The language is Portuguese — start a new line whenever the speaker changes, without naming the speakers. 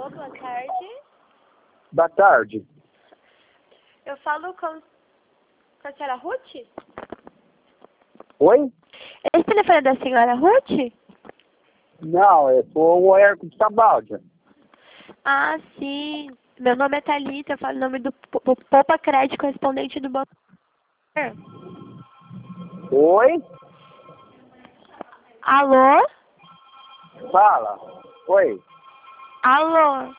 Alô, boa tarde.
Boa tarde.
Eu falo com a senhora Ruth?
Oi?
Esse telefone é da senhora Ruth?
Não, eu sou o Hércules Tabaldi.
Ah, sim. Meu nome é Thalita, eu falo o nome do Poupa Crédito, correspondente do banco.
Oi?
Alô?
Fala. Oi.
Alô?